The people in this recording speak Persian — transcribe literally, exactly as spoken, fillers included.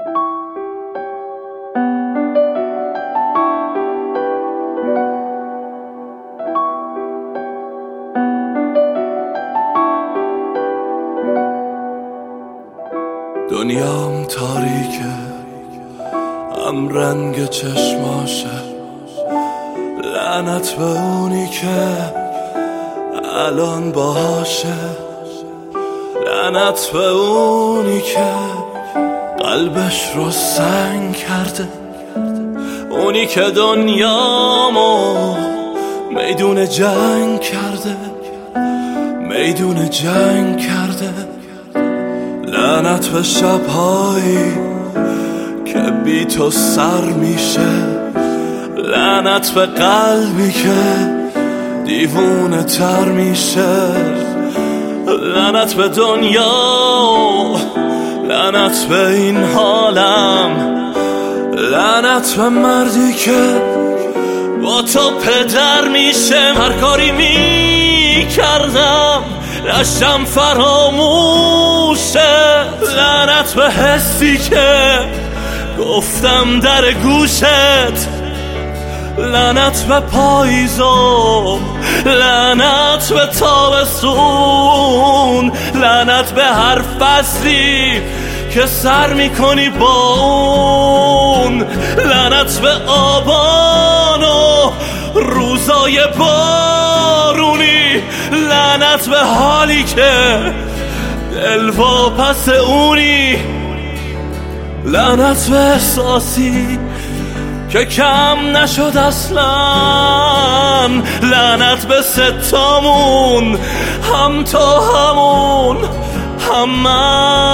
دنیام تاریکه، هم رنگ چشماشه، لعنت به اونی که الان باهاشه، لعنت به اونی که قلبش رو سنگ کرده، اونی که دنیامو میدون جنگ کرده، میدون جنگ کرده. لعنت به شبهایی که بی تو سر میشه، لعنت به قلبی که دیوونه تر میشه، لعنت به دنیا، لعنت به این حالم، لعنت به مردی که با تو پدر میشه. هر کاری میکردم لشم فراموشه، لعنت به حسی که گفتم در گوشت، لعنت به پاییزو، لعنت به تابستون، لعنت به هر فصلی که سر میکنی با اون، لعنت به آبان و روزای بارونی، لعنت به حالی که دل واپس اونی، لعنت به احساسی که کم نشد اصلا، لعنت به ستامون، هم تو همون هم من.